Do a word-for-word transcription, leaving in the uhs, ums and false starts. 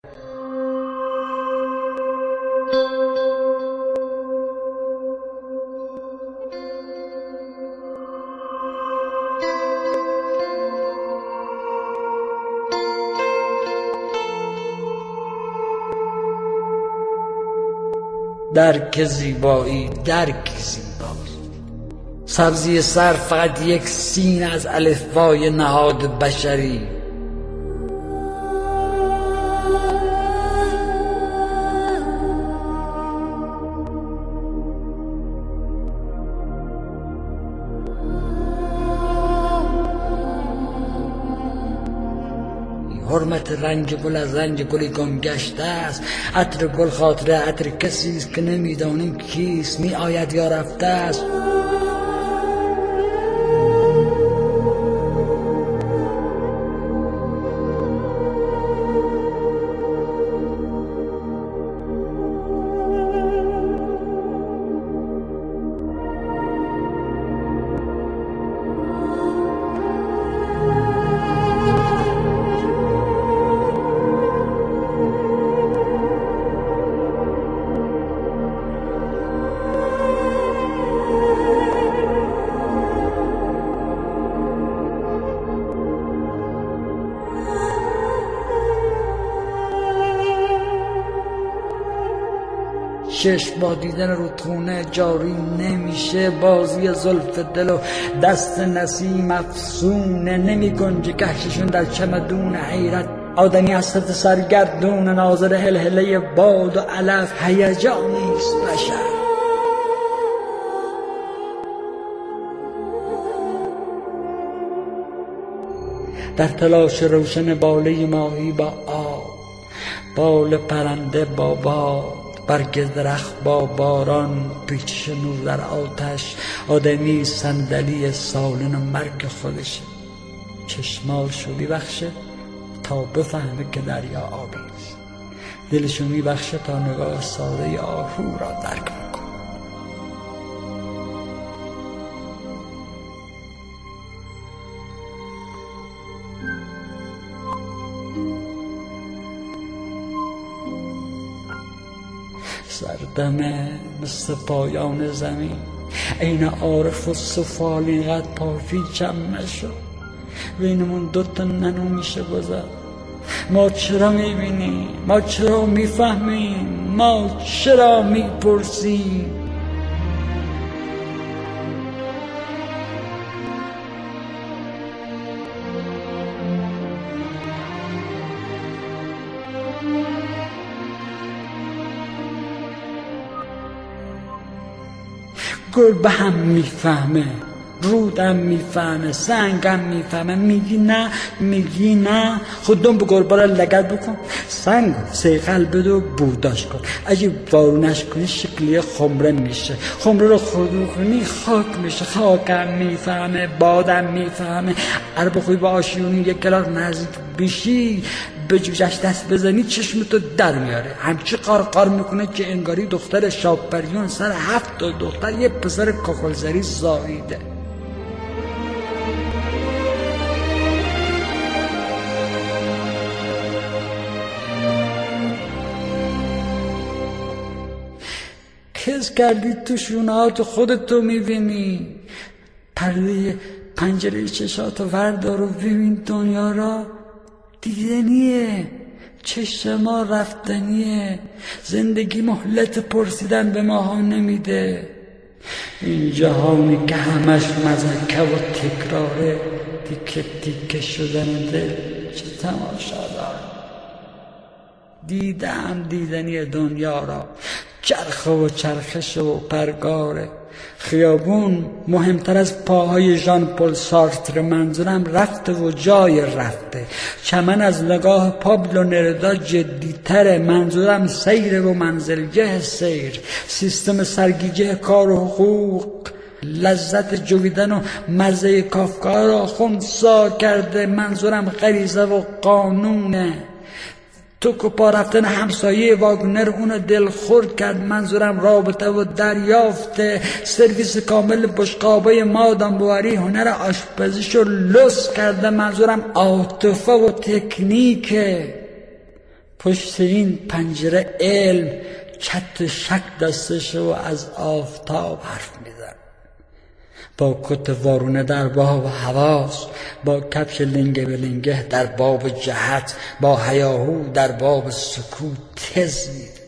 درک زیبایی درک زیباست. سبزی سر فقط یک سین از الفبای نهاد بشری. حرمت رنگ گل از رنگ گلی گم گشته است. عطر گل خاطره عطر کسی است که نمیدانیم کیست، می آید یا رفته است. چشم با دیدن رودخونه جاری نمیشه. بازی زلف دل و دست نسیم افسونه، نمی گنجه گشتشون در چمدون حیرت. آدمی حسرت سرگردون، ناظر هلهله باد و علف. هیجانیست بشر. در تلاش روشن باله ماهی با آب، بال پرنده با باد، برگ درخت با باران، پیچش نور در آتش. آدمی صندلی سالن و مرگ خودشه. چشماشو میبخشه تا بفهمه که دریا آبیست. دلشو میبخشه تا نگاه ساده آهو را درک بکنه. سردمه مثل پایان زمین، عین عارف و سفال اینقدر پاپیچم نشد. بینمون دوتا ننو میشه گذار. ما چرا میبینیم؟ ما چرا میفهمیم؟ ما چرا میپرسیم؟ گل به هم میفهمه، رودم میفهمه، سنگم میفهمه. میگی نه، میگی نه. خودم به گربه را لگد بکن، سنگ سیقل بده و بوداش کن. اگه وارونش کنی شکلی خمره میشه، خمره رو خودو کنی خاک میشه. خاکم میفهمه، بادم میفهمه. هر بخوی با آشیونی یک کلاس نزدیک بشی، به جوجش دست بزنی چشمتو در میاره. همچی قار قار میکنه که انگاری دختر شاپریون سر هفت تا دختر یه پسر کاکلزری زاییده. کس کردی تو شونهات خودتو میبینی. پرده پنجره چشاتو وردار و ببین دنیا را. دیدنیه، چشم ما رفتنیه. زندگی مهلت پرسیدن به ماها نمیده. این جهانی که همش مزکه و تکراره، تیکه تیکه شدن دل چه تماشا دار. دیدم دیدنی دنیا را، چرخه و چرخش و پرگاره. خیابون مهمتر از پاهای ژان پل سارتر. منظورم رفته و جای رفته. چمن از نگاه پابلو نردا جدیتره. منظورم سیر و منزلگه سیر. سیستم سرگیجه کار و حقوق لذت جویدن و مزه کافکا را خنثی کرده. منظورم غریزه و قانونه. تو که پا رفتن همسایه واگنر اونو دلخور کرد. منظورم رابطه و دریافته. سرویس کامل بشقابای مادام بواری هنر آشپزیشو لوس کرده. منظورم عاطفه و تکنیکه. پشت این پنجره علم چت و شک دستش و از آفتاب حرف میزن. با کت وارونه در باب حواس، با کفش لنگه به لنگه در باب جهت، با هیاهو در باب سکوت تز میده.